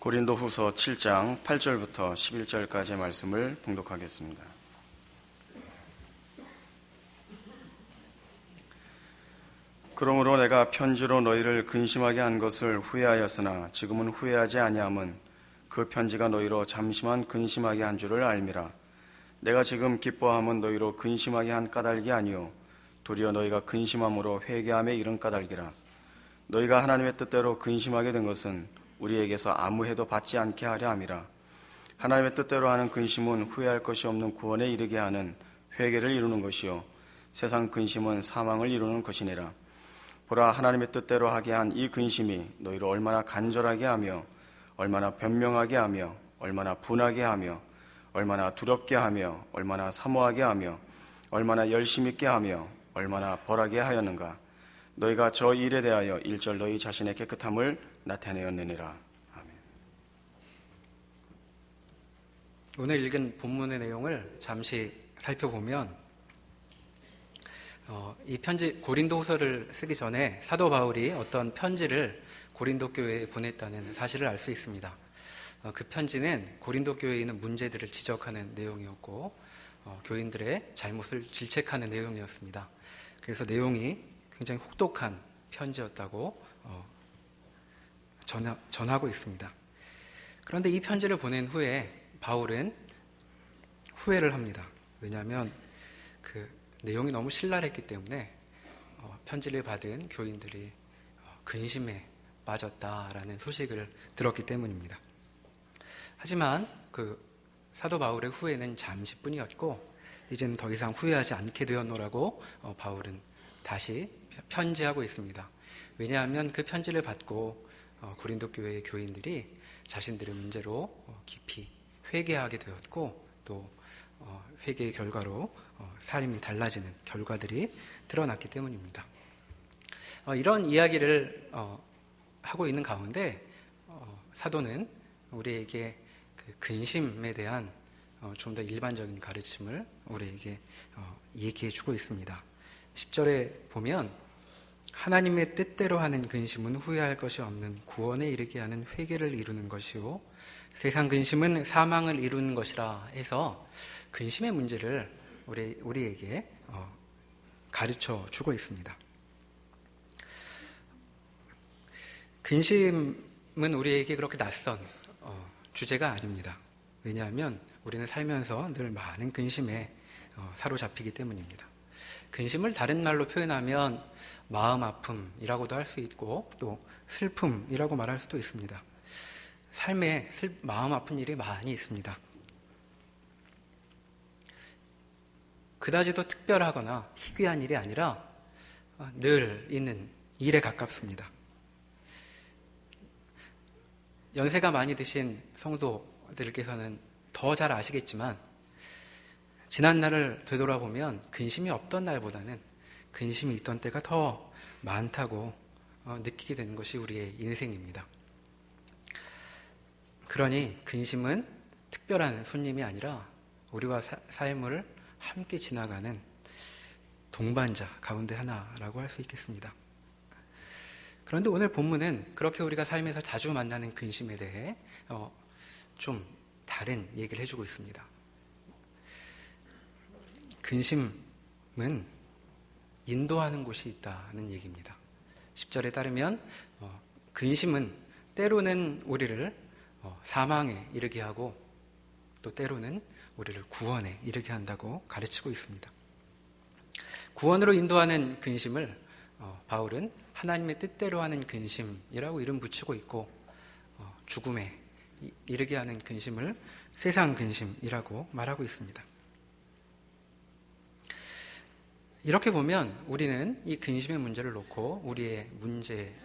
고린도후서 7장 8절부터 11절까지의 말씀을 봉독하겠습니다. 그러므로 내가 편지로 너희를 근심하게 한 것을 후회하였으나 지금은 후회하지 아니함은 그 편지가 너희로 잠시만 근심하게 한 줄을 알미라. 내가 지금 기뻐함은 너희로 근심하게 한 까닭이 아니요 도리어 너희가 근심함으로 회개함에 이른 까닭이라. 너희가 하나님의 뜻대로 근심하게 된 것은 우리에게서 아무 해도 받지 않게 하려 함이라. 하나님의 뜻대로 하는 근심은 후회할 것이 없는 구원에 이르게 하는 회개를 이루는 것이요 세상 근심은 사망을 이루는 것이니라. 보라, 하나님의 뜻대로 하게 한 이 근심이 너희를 얼마나 간절하게 하며 얼마나 변명하게 하며 얼마나 분하게 하며 얼마나 두렵게 하며 얼마나 사모하게 하며 얼마나 열심 있게 하며 얼마나 벌하게 하였는가. 너희가 저 일에 대하여 일절 너희 자신의 깨끗함을 나타내었느니라. 아멘. 오늘 읽은 본문의 내용을 잠시 살펴보면 이 편지 고린도후서를 쓰기 전에 사도 바울이 어떤 편지를 고린도 교회에 보냈다는 사실을 알 수 있습니다. 그 편지는 고린도 교회에 있는 문제들을 지적하는 내용이었고 교인들의 잘못을 질책하는 내용이었습니다. 그래서 내용이 굉장히 혹독한 편지였다고 전하고 있습니다. 그런데 이 편지를 보낸 후에 바울은 후회를 합니다. 왜냐하면 그 내용이 너무 신랄했기 때문에 편지를 받은 교인들이 근심에 빠졌다라는 소식을 들었기 때문입니다. 하지만 그 사도 바울의 후회는 잠시뿐이었고 이제는 더 이상 후회하지 않게 되었노라고 바울은 다시 편지하고 있습니다. 왜냐하면 그 편지를 받고 고린도 교회의 교인들이 자신들의 문제로 깊이 회개하게 되었고 또 회개의 결과로 삶이 달라지는 결과들이 드러났기 때문입니다. 이런 이야기를 하고 있는 가운데 사도는 우리에게 그 근심에 대한 좀 더 일반적인 가르침을 우리에게 얘기해 주고 있습니다. 10절에 보면 하나님의 뜻대로 하는 근심은 후회할 것이 없는 구원에 이르게 하는 회개를 이루는 것이요 세상 근심은 사망을 이루는 것이라 해서 근심의 문제를 우리에게 가르쳐 주고 있습니다. 근심은 우리에게 그렇게 낯선 주제가 아닙니다. 왜냐하면 우리는 살면서 늘 많은 근심에 사로잡히기 때문입니다. 근심을 다른 말로 표현하면 마음 아픔이라고도 할 수 있고 또 슬픔이라고 말할 수도 있습니다. 삶에 마음 아픈 일이 많이 있습니다. 그다지도 특별하거나 희귀한 일이 아니라 늘 있는 일에 가깝습니다. 연세가 많이 드신 성도들께서는 더 잘 아시겠지만 지난 날을 되돌아보면 근심이 없던 날보다는 근심이 있던 때가 더 많다고 느끼게 되는 것이 우리의 인생입니다. 그러니 근심은 특별한 손님이 아니라 우리와 삶을 함께 지나가는 동반자 가운데 하나라고 할 수 있겠습니다. 그런데 오늘 본문은 그렇게 우리가 삶에서 자주 만나는 근심에 대해 좀 다른 얘기를 해주고 있습니다. 근심은 인도하는 곳이 있다는 얘기입니다. 10절에 따르면 근심은 때로는 우리를 사망에 이르게 하고 또 때로는 우리를 구원에 이르게 한다고 가르치고 있습니다. 구원으로 인도하는 근심을 바울은 하나님의 뜻대로 하는 근심이라고 이름 붙이고 있고 죽음에 이르게 하는 근심을 세상 근심이라고 말하고 있습니다. 이렇게 보면 우리는 이 근심의 문제를 놓고 우리의 문제를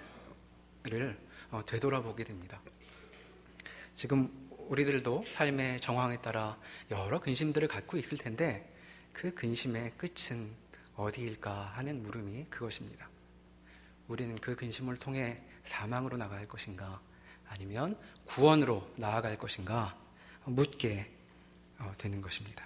되돌아보게 됩니다. 지금 우리들도 삶의 정황에 따라 여러 근심들을 갖고 있을 텐데 그 근심의 끝은 어디일까 하는 물음이 그것입니다. 우리는 그 근심을 통해 사망으로 나갈 것인가 아니면 구원으로 나아갈 것인가 묻게 되는 것입니다.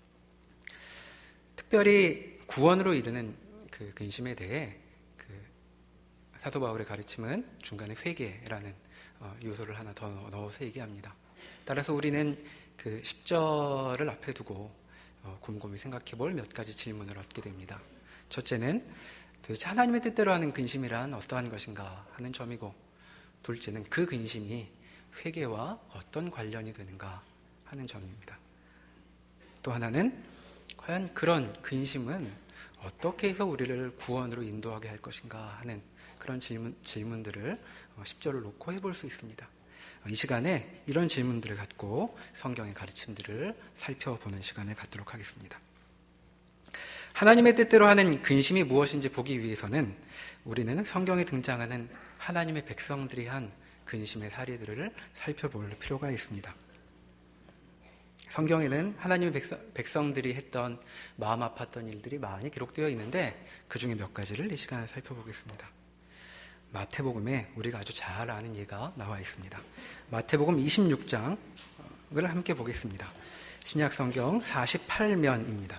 특별히 구원으로 이르는 그 근심에 대해 그 사도 바울의 가르침은 중간에 회개라는 요소를 하나 더 넣어서 얘기합니다. 따라서 우리는 그 10절을 앞에 두고 곰곰이 생각해 볼 몇 가지 질문을 얻게 됩니다. 첫째는 도대체 하나님의 뜻대로 하는 근심이란 어떠한 것인가 하는 점이고, 둘째는 그 근심이 회개와 어떤 관련이 되는가 하는 점입니다. 또 하나는 과연 그런 근심은 어떻게 해서 우리를 구원으로 인도하게 할 것인가 하는 그런 질문들을 10절을 놓고 해볼 수 있습니다. 이 시간에 이런 질문들을 갖고 성경의 가르침들을 살펴보는 시간을 갖도록 하겠습니다. 하나님의 뜻대로 하는 근심이 무엇인지 보기 위해서는 우리는 성경에 등장하는 하나님의 백성들이 한 근심의 사례들을 살펴볼 필요가 있습니다. 성경에는 하나님의 백성들이 했던 마음 아팠던 일들이 많이 기록되어 있는데 그 중에 몇 가지를 이 시간에 살펴보겠습니다. 마태복음에 우리가 아주 잘 아는 예가 나와 있습니다. 마태복음 26장을 함께 보겠습니다. 신약성경 48면입니다.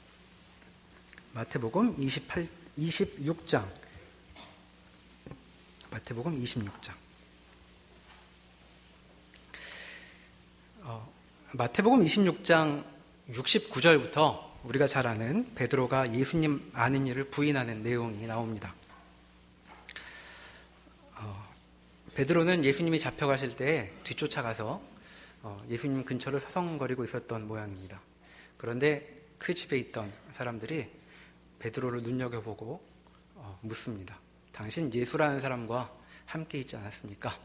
마태복음 26장. 마태복음 26장. 마태복음 26장 69절부터 우리가 잘 아는 베드로가 예수님 아는 일을 부인하는 내용이 나옵니다. 베드로는 예수님이 잡혀가실 때 뒤쫓아가서 예수님 근처를 서성거리고 있었던 모양입니다. 그런데 그 집에 있던 사람들이 베드로를 눈여겨보고 묻습니다. 당신 예수라는 사람과 함께 있지 않았습니까?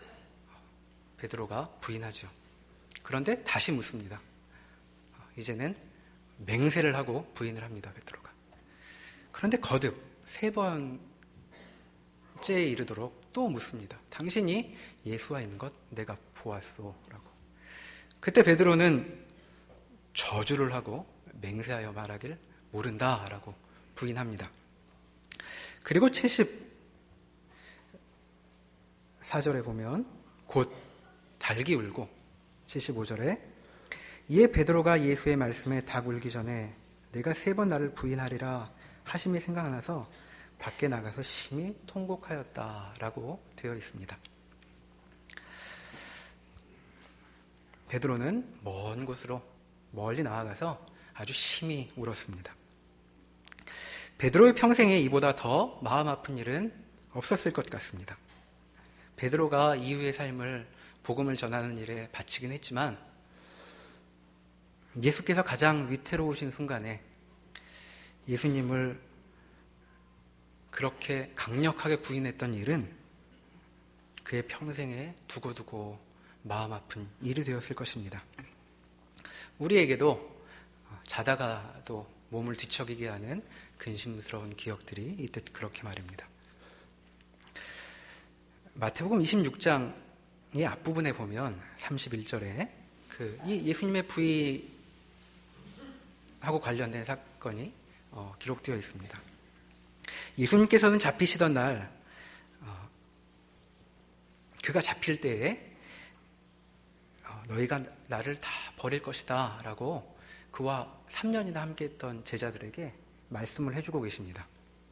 베드로가 부인하죠. 그런데 다시 묻습니다. 이제는 맹세를 하고 부인을 합니다, 베드로가. 그런데 거듭 3번째에 이르도록 또 묻습니다. 당신이 예수와 있는 것 내가 보았소 라고. 그때 베드로는 저주를 하고 맹세하여 말하길 모른다 라고 부인합니다. 그리고 74절에 보면 곧 닭이 울고 75절에 이에 베드로가 예수의 말씀에 닭 울기 전에 내가 3번 나를 부인하리라 하심이 생각나서 밖에 나가서 심히 통곡하였다라고 되어 있습니다. 베드로는 먼 곳으로 멀리 나아가서 아주 심히 울었습니다. 베드로의 평생에 이보다 더 마음 아픈 일은 없었을 것 같습니다. 베드로가 이후의 삶을 복음을 전하는 일에 바치긴 했지만 예수께서 가장 위태로우신 순간에 예수님을 그렇게 강력하게 부인했던 일은 그의 평생에 두고두고 마음 아픈 일이 되었을 것입니다. 우리에게도 자다가도 몸을 뒤척이게 하는 근심스러운 기억들이 이때 그렇게 말입니다. 마태복음 26장의 앞부분에 보면 31절에 이 예수님의 부인하고 관련된 사건이 기록되어 있습니다. 예수님께서는 잡히시던 날 그가 잡힐 때에 너희가 나를 다 버릴 것이다 라고 그와 3년이나 함께했던 제자들에게 말씀을 해주고 계십니다.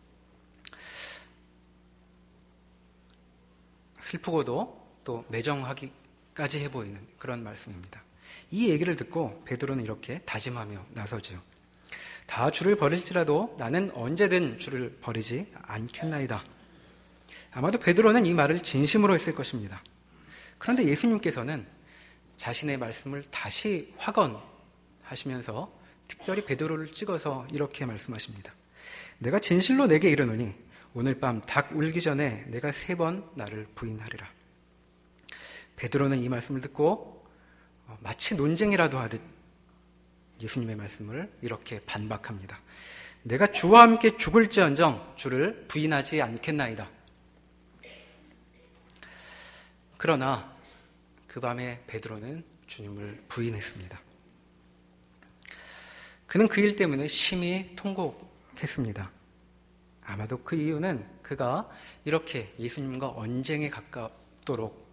슬프고도 또 매정하기까지 해보이는 그런 말씀입니다. 이 얘기를 듣고 베드로는 이렇게 다짐하며 나서죠. 다 주를 버릴지라도 나는 언제든 주를 버리지 않겠나이다. 아마도 베드로는 이 말을 진심으로 했을 것입니다. 그런데 예수님께서는 자신의 말씀을 다시 확언하시면서 특별히 베드로를 찍어서 이렇게 말씀하십니다. 내가 진실로 내게 이르노니 오늘 밤 닭 울기 전에 내가 3번 나를 부인하리라. 베드로는 이 말씀을 듣고 마치 논쟁이라도 하듯 예수님의 말씀을 이렇게 반박합니다. 내가 주와 함께 죽을지언정 주를 부인하지 않겠나이다. 그러나 그 밤에 베드로는 주님을 부인했습니다. 그는 그 일 때문에 심히 통곡했습니다. 아마도 그 이유는 그가 이렇게 예수님과 언쟁에 가깝도록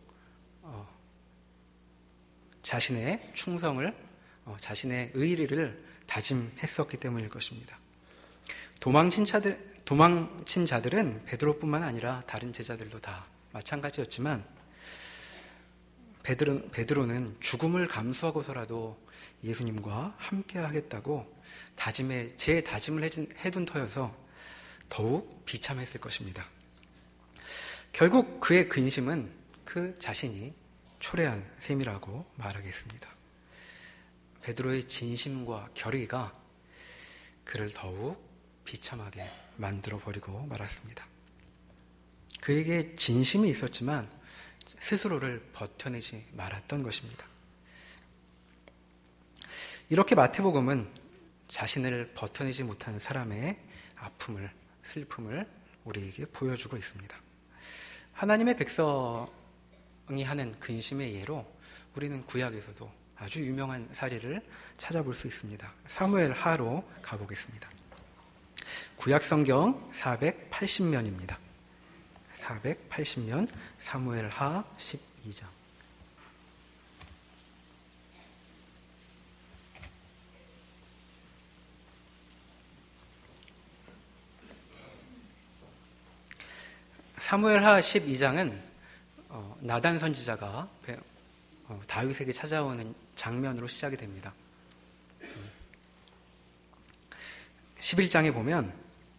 자신의 충성을, 자신의 의리를 다짐했었기 때문일 것입니다. 도망친 자들은 베드로뿐만 아니라 다른 제자들도 다 마찬가지였지만 베드로는 죽음을 감수하고서라도 예수님과 함께 하겠다고 제 다짐을 해둔 터여서 더욱 비참했을 것입니다. 결국 그의 근심은 그 자신이 초래한 셈이라고 말하겠습니다. 베드로의 진심과 결의가 그를 더욱 비참하게 만들어버리고 말았습니다. 그에게 진심이 있었지만 스스로를 버텨내지 말았던 것입니다. 이렇게 마태복음은 자신을 버텨내지 못하는 사람의 아픔을, 슬픔을 우리에게 보여주고 있습니다. 하나님의 백성이 하는 근심의 예로 우리는 구약에서도 아주 유명한 사례를 찾아볼 수 있습니다. 사무엘 하로 가보겠습니다. 구약 성경 480면입니다. 480면 사무엘 하 12장. 사무엘 하 12장은 나단 선지자가 다윗에게 찾아오는 장면으로 시작이 됩니다. 11장에 보면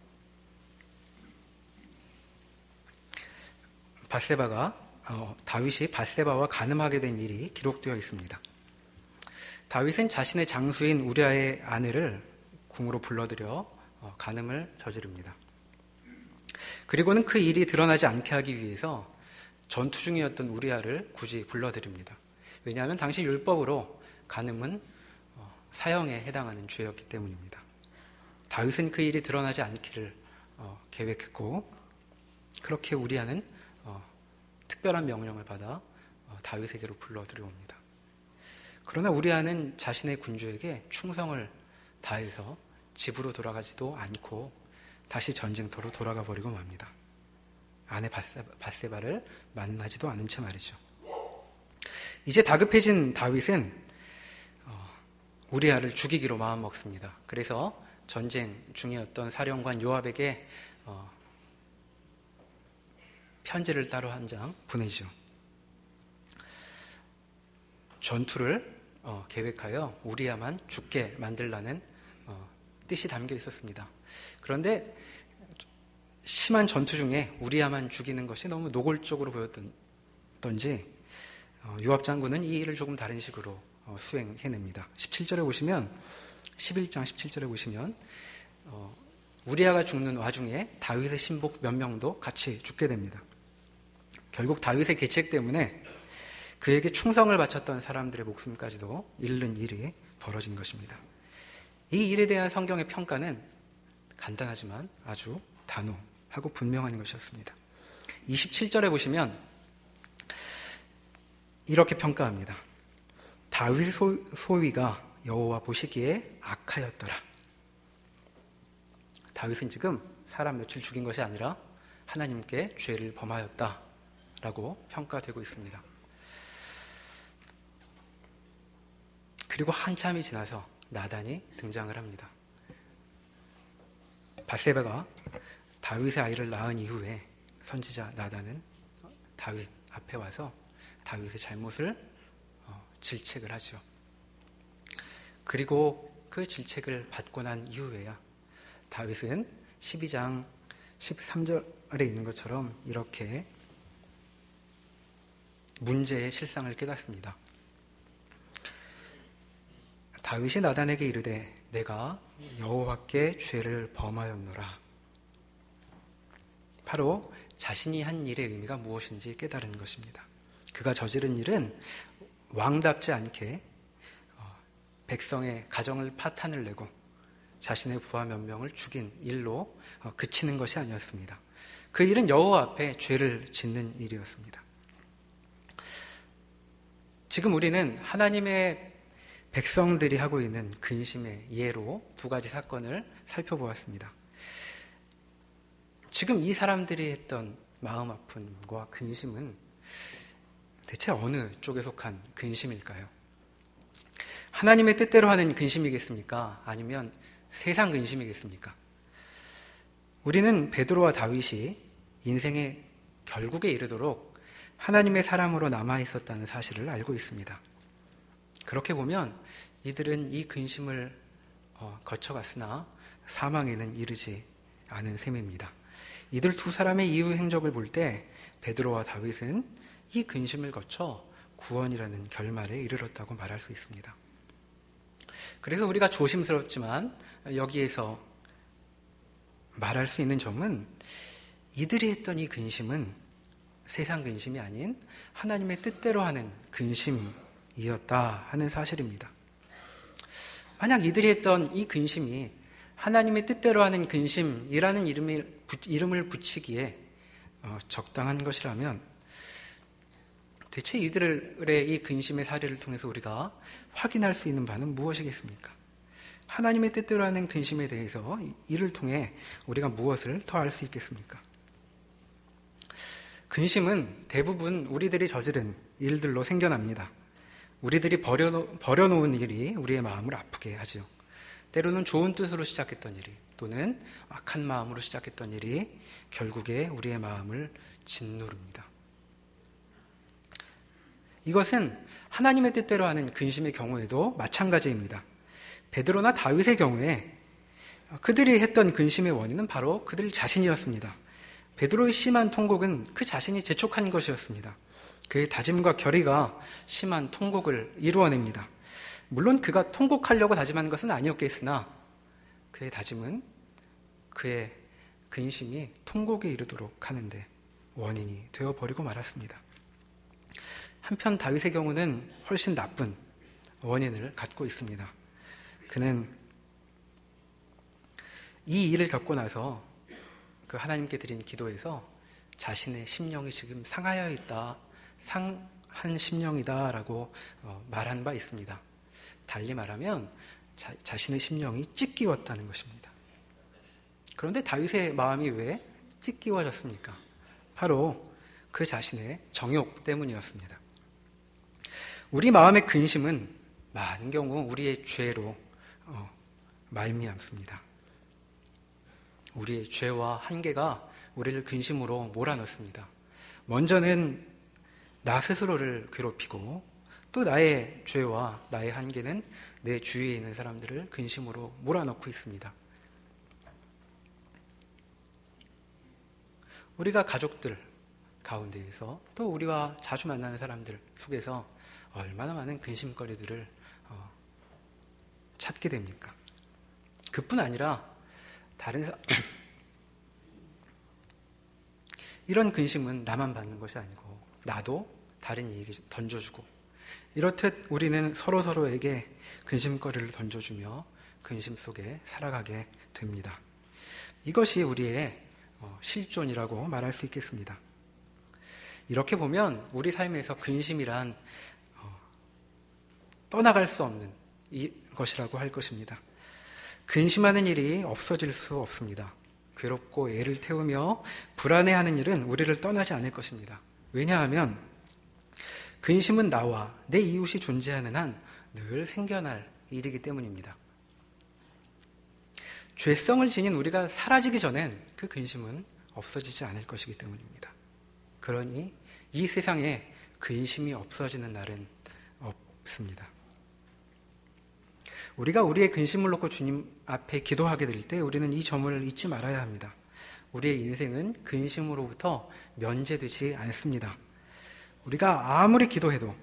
다윗이 밧세바와 간음하게 된 일이 기록되어 있습니다. 다윗은 자신의 장수인 우리아의 아내를 궁으로 불러들여 간음을 저지릅니다. 그리고는 그 일이 드러나지 않게 하기 위해서 전투 중이었던 우리아를 굳이 불러들입니다. 왜냐하면 당시 율법으로 간음은 사형에 해당하는 죄였기 때문입니다. 다윗은 그 일이 드러나지 않기를 계획했고, 그렇게 우리아는 특별한 명령을 받아 다윗에게로 불러들여옵니다. 그러나 우리아는 자신의 군주에게 충성을 다해서 집으로 돌아가지도 않고 다시 전쟁터로 돌아가 버리고 맙니다. 아내 밧세바를 만나지도 않은 채 말이죠. 이제 다급해진 다윗은 우리아를 죽이기로 마음먹습니다. 그래서 전쟁 중이었던 사령관 요압에게 편지를 따로 한 장 보내죠. 전투를 계획하여 우리아만 죽게 만들라는 뜻이 담겨 있었습니다. 그런데 심한 전투 중에 우리아만 죽이는 것이 너무 노골적으로 보였던지 요압 장군은 이 일을 조금 다른 식으로 수행해냅니다. 17절에 보시면 11장 17절에 보시면 우리아가 죽는 와중에 다윗의 신복 몇 명도 같이 죽게 됩니다. 결국 다윗의 계책 때문에 그에게 충성을 바쳤던 사람들의 목숨까지도 잃는 일이 벌어진 것입니다. 이 일에 대한 성경의 평가는 간단하지만 아주 단호하고 분명한 것이었습니다. 27절에 보시면 이렇게 평가합니다. 다윗 소위가 여호와 보시기에 악하였더라. 다윗은 지금 사람 며칠 죽인 것이 아니라 하나님께 죄를 범하였다라고 평가되고 있습니다. 그리고 한참이 지나서 나단이 등장을 합니다. 밧세바가 다윗의 아이를 낳은 이후에 선지자 나단은 다윗 앞에 와서 다윗의 잘못을 질책을 하죠. 그리고 그 질책을 받고 난 이후에야 다윗은 12장 13절에 있는 것처럼 이렇게 문제의 실상을 깨닫습니다. 다윗이 나단에게 이르되 내가 여호와께 죄를 범하였노라. 바로 자신이 한 일의 의미가 무엇인지 깨달은 것입니다. 그가 저지른 일은 왕답지 않게 백성의 가정을 파탄을 내고 자신의 부하 몇 명을 죽인 일로 그치는 것이 아니었습니다. 그 일은 여호와 앞에 죄를 짓는 일이었습니다. 지금 우리는 하나님의 백성들이 하고 있는 근심의 예로 두 가지 사건을 살펴보았습니다. 지금 이 사람들이 했던 마음 아픔과 근심은 대체 어느 쪽에 속한 근심일까요? 하나님의 뜻대로 하는 근심이겠습니까? 아니면 세상 근심이겠습니까? 우리는 베드로와 다윗이 인생의 결국에 이르도록 하나님의 사람으로 남아 있었다는 사실을 알고 있습니다. 그렇게 보면 이들은 이 근심을 거쳐갔으나 사망에는 이르지 않은 셈입니다. 이들 두 사람의 이후 행적을 볼 때 베드로와 다윗은 이 근심을 거쳐 구원이라는 결말에 이르렀다고 말할 수 있습니다. 그래서 우리가 조심스럽지만 여기에서 말할 수 있는 점은 이들이 했던 이 근심은 세상 근심이 아닌 하나님의 뜻대로 하는 근심이었다 하는 사실입니다. 만약 이들이 했던 이 근심이 하나님의 뜻대로 하는 근심이라는 이름을 붙이기에 적당한 것이라면 대체 이들의 이 근심의 사례를 통해서 우리가 확인할 수 있는 바는 무엇이겠습니까? 하나님의 뜻대로 하는 근심에 대해서 이를 통해 우리가 무엇을 더 알 수 있겠습니까? 근심은 대부분 우리들이 저지른 일들로 생겨납니다. 우리들이 버려놓은 일이 우리의 마음을 아프게 하죠. 때로는 좋은 뜻으로 시작했던 일이 또는 악한 마음으로 시작했던 일이 결국에 우리의 마음을 짓누릅니다. 이것은 하나님의 뜻대로 하는 근심의 경우에도 마찬가지입니다. 베드로나 다윗의 경우에 그들이 했던 근심의 원인은 바로 그들 자신이었습니다. 베드로의 심한 통곡은 그 자신이 재촉한 것이었습니다. 그의 다짐과 결의가 심한 통곡을 이루어냅니다. 물론 그가 통곡하려고 다짐한 것은 아니었겠으나 그의 다짐은 그의 근심이 통곡에 이르도록 하는데 원인이 되어버리고 말았습니다. 한편 다윗의 경우는 훨씬 나쁜 원인을 갖고 있습니다. 그는 이 일을 겪고 나서 그 하나님께 드린 기도에서 자신의 심령이 지금 상하여 있다, 상한 심령이다라고 말한 바 있습니다. 달리 말하면 자신의 심령이 찢기웠다는 것입니다. 그런데 다윗의 마음이 왜 찢기워졌습니까? 바로 그 자신의 정욕 때문이었습니다. 우리 마음의 근심은 많은 경우 우리의 죄로 말미암습니다. 우리의 죄와 한계가 우리를 근심으로 몰아넣습니다. 먼저는 나 스스로를 괴롭히고 또 나의 죄와 나의 한계는 내 주위에 있는 사람들을 근심으로 몰아넣고 있습니다. 우리가 가족들 가운데에서 또 우리와 자주 만나는 사람들 속에서 얼마나 많은 근심거리들을 찾게 됩니까? 그뿐 아니라 이런 근심은 나만 받는 것이 아니고 나도 다른 이에게 던져주고 이렇듯 우리는 서로서로에게 근심거리를 던져주며 근심 속에 살아가게 됩니다. 이것이 우리의 실존이라고 말할 수 있겠습니다. 이렇게 보면 우리 삶에서 근심이란 떠나갈 수 없는 것이라고 할 것입니다. 근심하는 일이 없어질 수 없습니다. 괴롭고 애를 태우며 불안해하는 일은 우리를 떠나지 않을 것입니다. 왜냐하면 근심은 나와 내 이웃이 존재하는 한 늘 생겨날 일이기 때문입니다. 죄성을 지닌 우리가 사라지기 전엔 그 근심은 없어지지 않을 것이기 때문입니다. 그러니 이 세상에 근심이 없어지는 날은 없습니다. 우리가 우리의 근심을 놓고 주님 앞에 기도하게 될 때 우리는 이 점을 잊지 말아야 합니다. 우리의 인생은 근심으로부터 면제되지 않습니다. 우리가 아무리 기도해도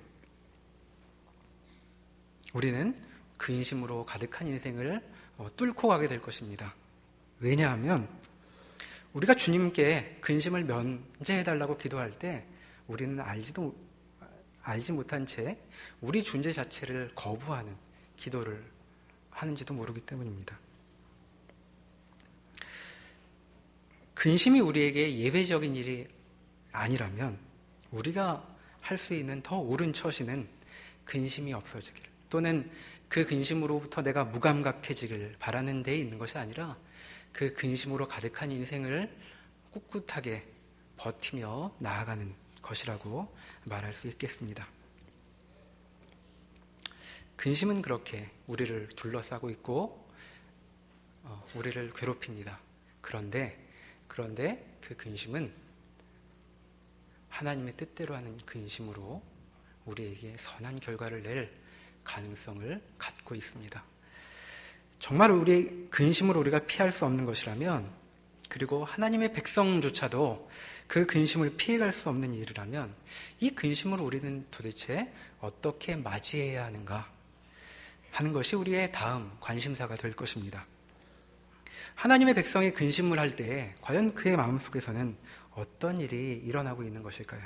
우리는 근심으로 가득한 인생을 뚫고 가게 될 것입니다. 왜냐하면 우리가 주님께 근심을 면제해달라고 기도할 때 우리는 알지 못한 채 우리 존재 자체를 거부하는 기도를 하는지도 모르기 때문입니다. 근심이 우리에게 예외적인 일이 아니라면 우리가 할 수 있는 더 옳은 처신은 근심이 없어지기를 또는 그 근심으로부터 내가 무감각해지길 바라는 데 있는 것이 아니라 그 근심으로 가득한 인생을 꿋꿋하게 버티며 나아가는 것이라고 말할 수 있겠습니다. 근심은 그렇게 우리를 둘러싸고 있고 우리를 괴롭힙니다. 그런데 그 근심은 하나님의 뜻대로 하는 근심으로 우리에게 선한 결과를 낼 가능성을 갖고 있습니다. 정말 우리의 근심으로 우리가 피할 수 없는 것이라면, 그리고 하나님의 백성조차도 그 근심을 피해갈 수 없는 일이라면, 이 근심을 우리는 도대체 어떻게 맞이해야 하는가 하는 것이 우리의 다음 관심사가 될 것입니다. 하나님의 백성이 근심을 할 때 과연 그의 마음속에서는 어떤 일이 일어나고 있는 것일까요?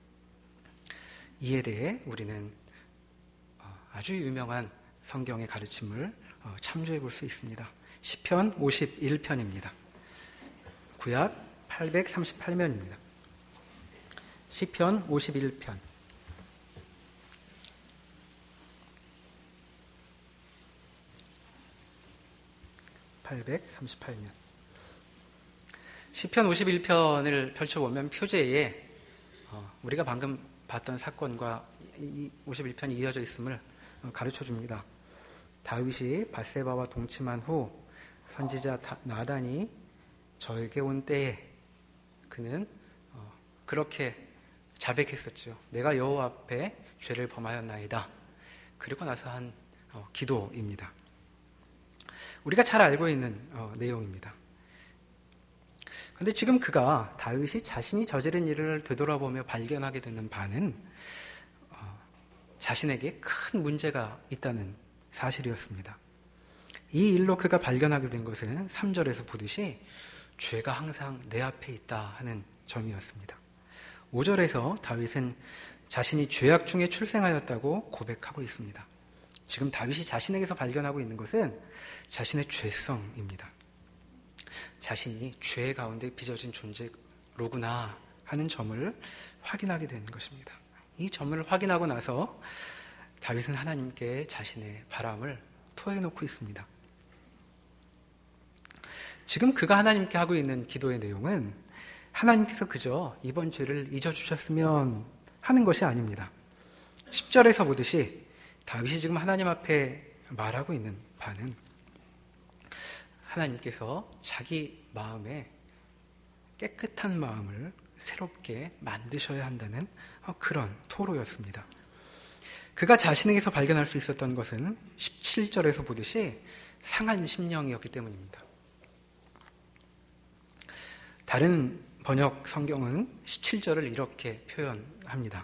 이에 대해 우리는 아주 유명한 성경의 가르침을 참조해 볼 수 있습니다. 시편 51편입니다. 구약 838면입니다. 시편 51편. 시편 51편을 펼쳐보면 표제에 우리가 방금 봤던 사건과 이 51편이 이어져 있음을 가르쳐줍니다. 다윗이 밧세바와 동침한 후 선지자 나단이 저에게 온 때에 그는 그렇게 자백했었죠. 내가 여호와 앞에 죄를 범하였나이다. 그리고 나서 한 기도입니다. 우리가 잘 알고 있는 내용입니다. 그런데 지금 다윗이 자신이 저지른 일을 되돌아보며 발견하게 되는 바는 자신에게 큰 문제가 있다는 사실이었습니다. 이 일로 그가 발견하게 된 것은 3절에서 보듯이 죄가 항상 내 앞에 있다 하는 점이었습니다. 5절에서 다윗은 자신이 죄악 중에 출생하였다고 고백하고 있습니다. 지금 다윗이 자신에게서 발견하고 있는 것은 자신의 죄성입니다. 자신이 죄 가운데 빚어진 존재로구나 하는 점을 확인하게 되는 것입니다. 이 점을 확인하고 나서 다윗은 하나님께 자신의 바람을 토해놓고 있습니다. 지금 그가 하나님께 하고 있는 기도의 내용은 하나님께서 그저 이번 죄를 잊어주셨으면 하는 것이 아닙니다. 10절에서 보듯이 다윗이 지금 하나님 앞에 말하고 있는 바는 하나님께서 자기 마음에 깨끗한 마음을 새롭게 만드셔야 한다는 그런 토로였습니다. 그가 자신에게서 발견할 수 있었던 것은 17절에서 보듯이 상한 심령이었기 때문입니다. 다른 번역 성경은 17절을 이렇게 표현합니다.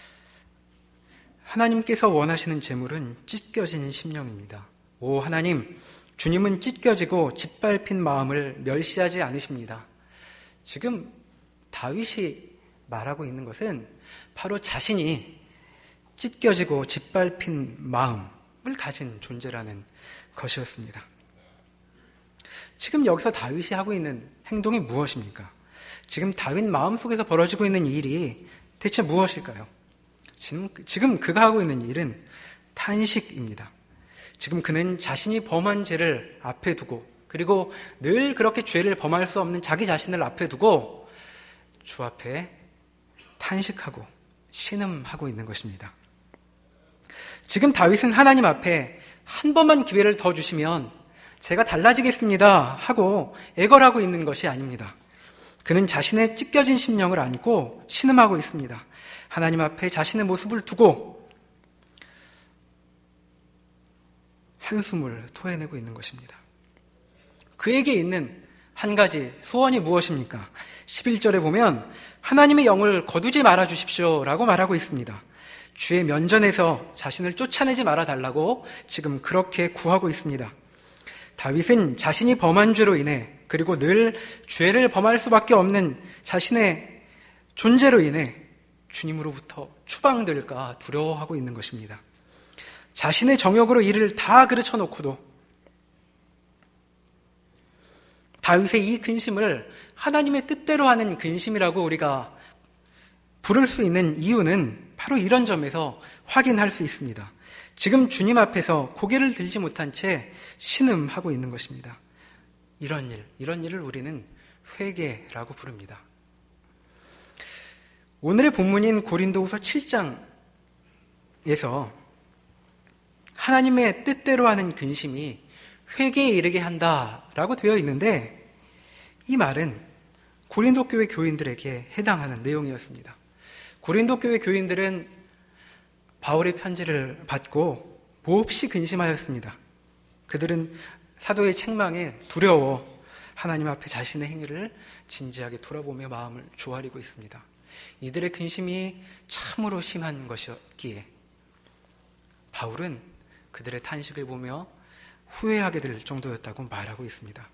하나님께서 원하시는 재물은 찢겨진 심령입니다. 오 하나님, 주님은 찢겨지고 짓밟힌 마음을 멸시하지 않으십니다. 지금 다윗이 말하고 있는 것은 바로 자신이 찢겨지고 짓밟힌 마음을 가진 존재라는 것이었습니다. 지금 여기서 다윗이 하고 있는 행동이 무엇입니까? 지금 다윗 마음속에서 벌어지고 있는 일이 대체 무엇일까요? 지금 그가 하고 있는 일은 탄식입니다. 지금 그는 자신이 범한 죄를 앞에 두고, 그리고 늘 그렇게 죄를 범할 수 없는 자기 자신을 앞에 두고 주 앞에 탄식하고 신음하고 있는 것입니다. 지금 다윗은 하나님 앞에 한 번만 기회를 더 주시면 제가 달라지겠습니다 하고 애걸하고 있는 것이 아닙니다. 그는 자신의 찢겨진 심령을 안고 신음하고 있습니다. 하나님 앞에 자신의 모습을 두고 한숨을 토해내고 있는 것입니다. 그에게 있는 한 가지 소원이 무엇입니까? 11절에 보면 하나님의 영을 거두지 말아 주십시오 라고 말하고 있습니다. 주의 면전에서 자신을 쫓아내지 말아달라고 지금 그렇게 구하고 있습니다. 다윗은 자신이 범한 죄로 인해, 그리고 늘 죄를 범할 수밖에 없는 자신의 존재로 인해 주님으로부터 추방될까 두려워하고 있는 것입니다. 자신의 정욕으로 일을 다 그르쳐놓고도 다윗의 이 근심을 하나님의 뜻대로 하는 근심이라고 우리가 부를 수 있는 이유는 바로 이런 점에서 확인할 수 있습니다. 지금 주님 앞에서 고개를 들지 못한 채 신음하고 있는 것입니다. 이런 일을 우리는 회개라고 부릅니다. 오늘의 본문인 고린도후서 7장에서 하나님의 뜻대로 하는 근심이 회개에 이르게 한다라고 되어 있는데, 이 말은 고린도 교회 교인들에게 해당하는 내용이었습니다. 고린도 교회 교인들은 바울의 편지를 받고 몹시 근심하였습니다. 그들은 사도의 책망에 두려워 하나님 앞에 자신의 행위를 진지하게 돌아보며 마음을 조아리고 있습니다. 이들의 근심이 참으로 심한 것이었기에 바울은 그들의 탄식을 보며 후회하게 될 정도였다고 말하고 있습니다.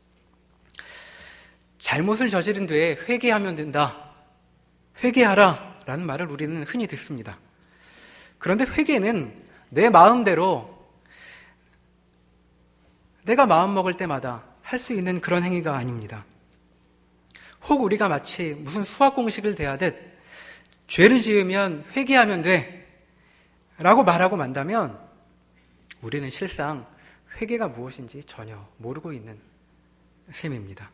잘못을 저지른 뒤에 회개하면 된다. 회개하라 라는 말을 우리는 흔히 듣습니다. 그런데 회개는 내 마음대로 내가 마음먹을 때마다 할 수 있는 그런 행위가 아닙니다. 혹 우리가 마치 무슨 수학 공식을 대하듯 죄를 지으면 회개하면 돼 라고 말하고 만다면 우리는 실상 회개가 무엇인지 전혀 모르고 있는 셈입니다.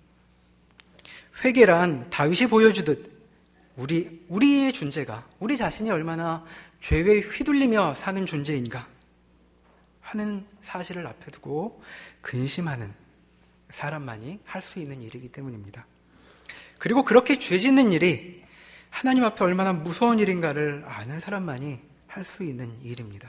회개란 다윗이 보여주듯 우리의 존재가, 우리 자신이 얼마나 죄에 휘둘리며 사는 존재인가 하는 사실을 앞에 두고 근심하는 사람만이 할 수 있는 일이기 때문입니다. 그리고 그렇게 죄 짓는 일이 하나님 앞에 얼마나 무서운 일인가를 아는 사람만이 할 수 있는 일입니다.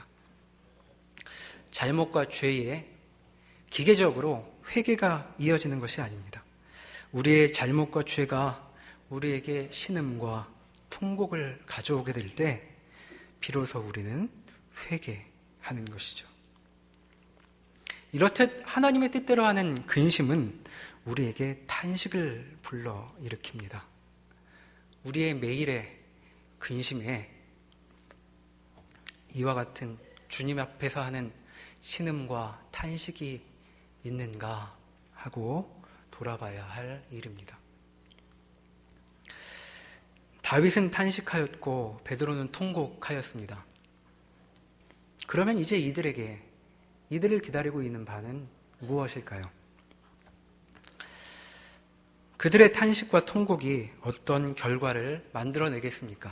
잘못과 죄에 기계적으로 회개가 이어지는 것이 아닙니다. 우리의 잘못과 죄가 우리에게 신음과 통곡을 가져오게 될 때 비로소 우리는 회개하는 것이죠. 이렇듯 하나님의 뜻대로 하는 근심은 우리에게 탄식을 불러일으킵니다. 우리의 매일의 근심에 이와 같은 주님 앞에서 하는 신음과 탄식이 있는가 하고 돌아봐야 할 일입니다. 다윗은 탄식하였고 베드로는 통곡하였습니다. 그러면 이제 이들을 기다리고 있는 바는 무엇일까요? 그들의 탄식과 통곡이 어떤 결과를 만들어내겠습니까?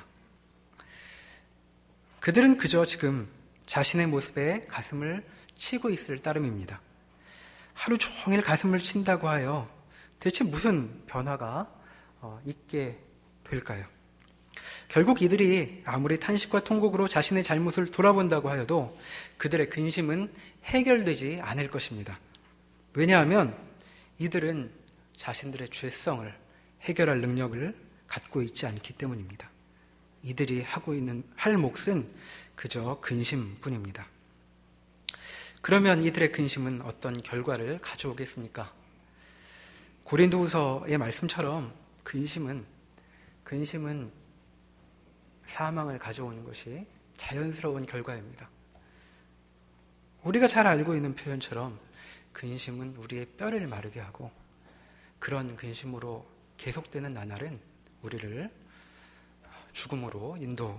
그들은 그저 지금 자신의 모습에 가슴을 치고 있을 따름입니다. 하루 종일 가슴을 친다고 하여 대체 무슨 변화가 있게 될까요? 결국 이들이 아무리 탄식과 통곡으로 자신의 잘못을 돌아본다고 하여도 그들의 근심은 해결되지 않을 것입니다. 왜냐하면 이들은 자신들의 죄성을 해결할 능력을 갖고 있지 않기 때문입니다. 이들이 할 몫은 그저 근심뿐입니다. 그러면 이들의 근심은 어떤 결과를 가져오겠습니까? 고린도후서의 말씀처럼 근심은 사망을 가져오는 것이 자연스러운 결과입니다. 우리가 잘 알고 있는 표현처럼 근심은 우리의 뼈를 마르게 하고 그런 근심으로 계속되는 나날은 우리를 죽음으로 인도하는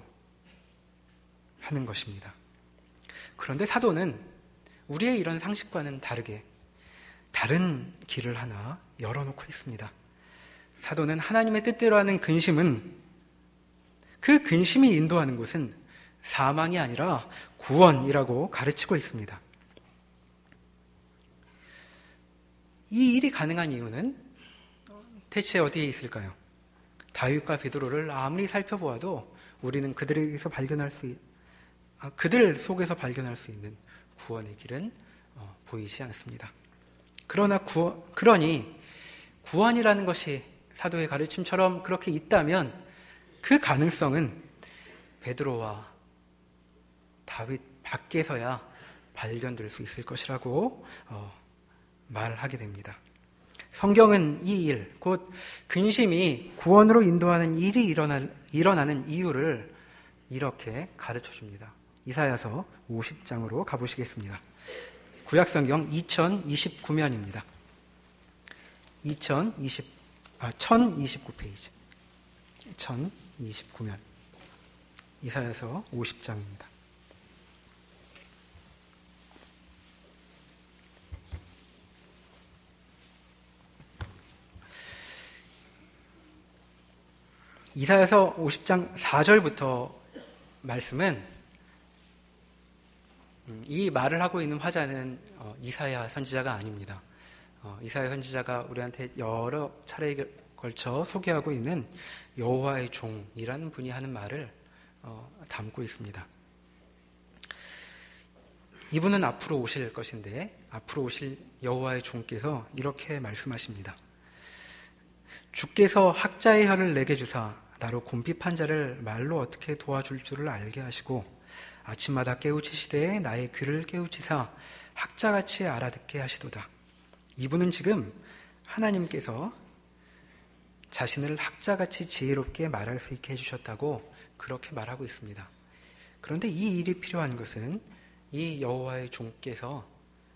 것입니다. 그런데 사도는 우리의 이런 상식과는 다르게 다른 길을 하나 열어놓고 있습니다. 사도는 하나님의 뜻대로 하는 근심은 그 근심이 인도하는 곳은 사망이 아니라 구원이라고 가르치고 있습니다. 이 일이 가능한 이유는 대체 어디에 있을까요? 다윗과 베드로를 아무리 살펴보아도 우리는 그들 속에서 발견할 수 있는 구원의 길은 보이지 않습니다. 그러니 구원이라는 것이 사도의 가르침처럼 그렇게 있다면 그 가능성은 베드로와 다윗 밖에서야 발견될 수 있을 것이라고 말하게 됩니다. 성경은 이 일, 곧 근심이 구원으로 인도하는 일이 일어나는 이유를 이렇게 가르쳐 줍니다. 이사야서 50장으로 가보시겠습니다. 구약성경 2029면입니다. 1029페이지. 1029면. 이사야서 50장입니다. 이사야서 50장 4절부터 말씀은 이 말을 하고 있는 화자는 이사야 선지자가 아닙니다. 이사야 선지자가 우리한테 여러 차례 걸쳐 소개하고 있는 여호와의 종이라는 분이 하는 말을 담고 있습니다. 이분은 앞으로 오실 것인데 앞으로 오실 여호와의 종께서 이렇게 말씀하십니다. 주께서 학자의 혀를 내게 주사 나로 곰핍한 자를 말로 어떻게 도와줄 줄을 알게 하시고 아침마다 깨우치시되 나의 귀를 깨우치사 학자같이 알아듣게 하시도다. 이분은 지금 하나님께서 자신을 학자같이 지혜롭게 말할 수 있게 해주셨다고 그렇게 말하고 있습니다. 그런데 이 일이 필요한 것은 이 여호와의 종께서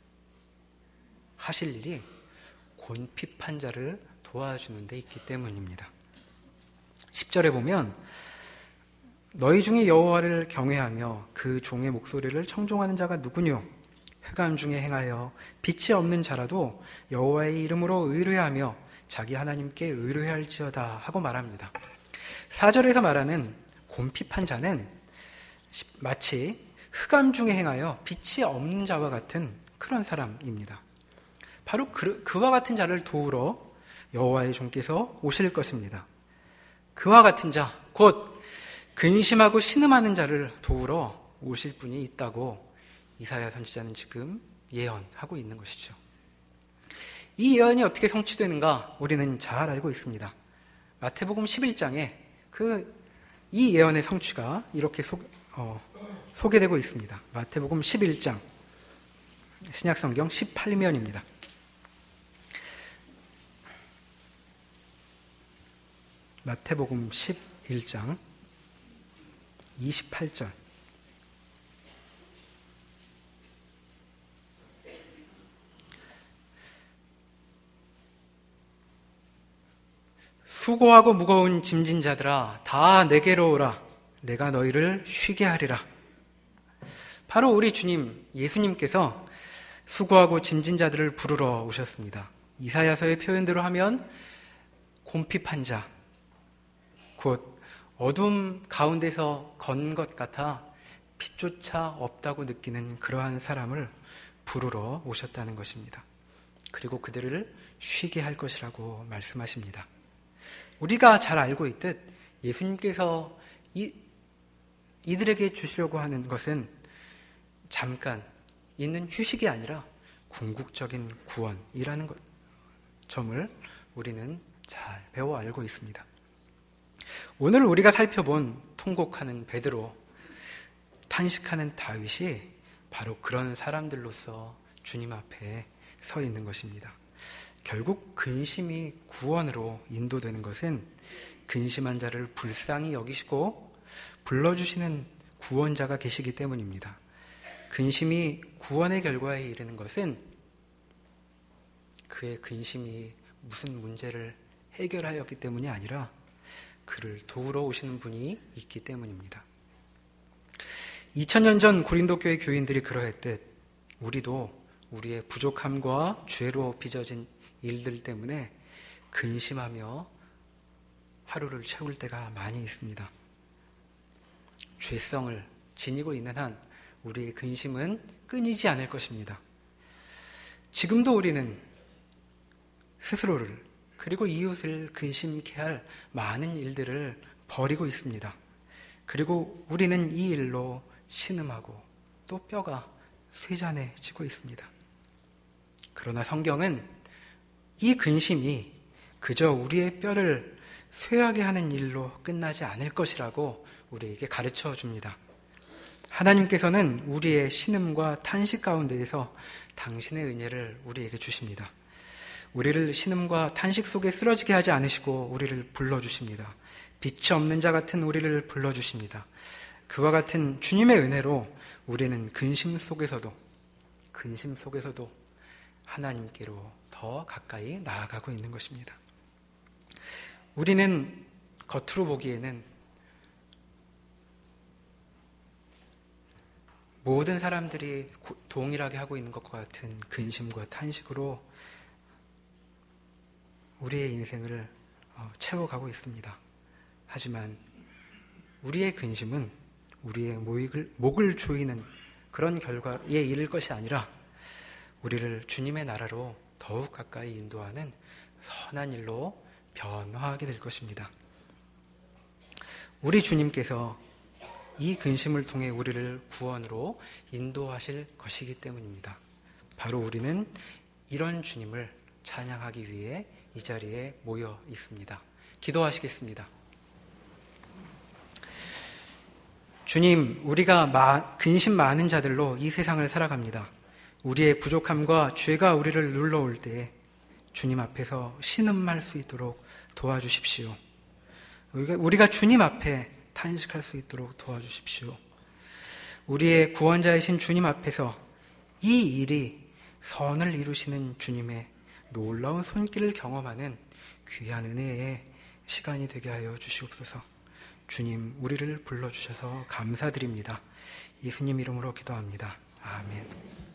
하실 일이 곤핍한 자를 도와주는 데 있기 때문입니다. 10절에 보면 너희 중에 여호와를 경외하며 그 종의 목소리를 청종하는 자가 누구뇨? 흑암 중에 행하여 빛이 없는 자라도 여호와의 이름으로 의뢰하며 자기 하나님께 의뢰할지어다 하고 말합니다. 4절에서 말하는 곰핍한 자는 마치 흑암 중에 행하여 빛이 없는 자와 같은 그런 사람입니다. 바로 그와 같은 자를 도우러 여호와의 종께서 오실 것입니다. 그와 같은 자, 곧 근심하고 신음하는 자를 도우러 오실 분이 있다고 이사야 선지자는 지금 예언하고 있는 것이죠. 이 예언이 어떻게 성취되는가 우리는 잘 알고 있습니다. 마태복음 11장에 이 예언의 성취가 이렇게 소개되고 있습니다. 마태복음 11장 신약성경 18면입니다. 마태복음 11장 28절 수고하고 무거운 짐진 자들아 다 내게로 오라 내가 너희를 쉬게 하리라. 바로 우리 주님 예수님께서 수고하고 짐진 자들을 부르러 오셨습니다. 이사야서의 표현대로 하면 곰핍한 자, 곧 어둠 가운데서 건 것 같아 빛조차 없다고 느끼는 그러한 사람을 부르러 오셨다는 것입니다. 그리고 그들을 쉬게 할 것이라고 말씀하십니다. 우리가 잘 알고 있듯 예수님께서 이들에게 주시려고 하는 것은 잠깐 있는 휴식이 아니라 궁극적인 구원이라는 점을 우리는 잘 배워 알고 있습니다. 오늘 우리가 살펴본 통곡하는 베드로, 탄식하는 다윗이 바로 그런 사람들로서 주님 앞에 서 있는 것입니다. 결국 근심이 구원으로 인도되는 것은 근심한 자를 불쌍히 여기시고 불러주시는 구원자가 계시기 때문입니다. 근심이 구원의 결과에 이르는 것은 그의 근심이 무슨 문제를 해결하였기 때문이 아니라 그를 도우러 오시는 분이 있기 때문입니다. 2000년 전 고린도 교회 교인들이 그러했듯 우리도 우리의 부족함과 죄로 빚어진 일들 때문에 근심하며 하루를 채울 때가 많이 있습니다. 죄성을 지니고 있는 한 우리의 근심은 끊이지 않을 것입니다. 지금도 우리는 스스로를 그리고 이웃을 근심케 할 많은 일들을 벌이고 있습니다. 그리고 우리는 이 일로 신음하고 또 뼈가 쇠잔해지고 있습니다. 그러나 성경은 이 근심이 그저 우리의 뼈를 쇠하게 하는 일로 끝나지 않을 것이라고 우리에게 가르쳐 줍니다. 하나님께서는 우리의 신음과 탄식 가운데에서 당신의 은혜를 우리에게 주십니다. 우리를 신음과 탄식 속에 쓰러지게 하지 않으시고 우리를 불러주십니다. 빛이 없는 자 같은 우리를 불러주십니다. 그와 같은 주님의 은혜로 우리는 근심 속에서도 하나님께로 더 가까이 나아가고 있는 것입니다. 우리는 겉으로 보기에는 모든 사람들이 동일하게 하고 있는 것과 같은 근심과 탄식으로 우리의 인생을 채워가고 있습니다. 하지만 우리의 근심은 우리의 목을 조이는 그런 결과에 이를 것이 아니라 우리를 주님의 나라로 더욱 가까이 인도하는 선한 일로 변화하게 될 것입니다. 우리 주님께서 이 근심을 통해 우리를 구원으로 인도하실 것이기 때문입니다. 바로 우리는 이런 주님을 찬양하기 위해 이 자리에 모여 있습니다. 기도하시겠습니다. 주님, 우리가 근심 많은 자들로 이 세상을 살아갑니다. 우리의 부족함과 죄가 우리를 눌러올 때에 주님 앞에서 신음할 수 있도록 도와주십시오. 우리가 주님 앞에 탄식할 수 있도록 도와주십시오. 우리의 구원자이신 주님 앞에서 이 일이 선을 이루시는 주님의 놀라운 손길을 경험하는 귀한 은혜의 시간이 되게 하여 주시옵소서. 주님, 우리를 불러주셔서 감사드립니다. 예수님 이름으로 기도합니다. 아멘.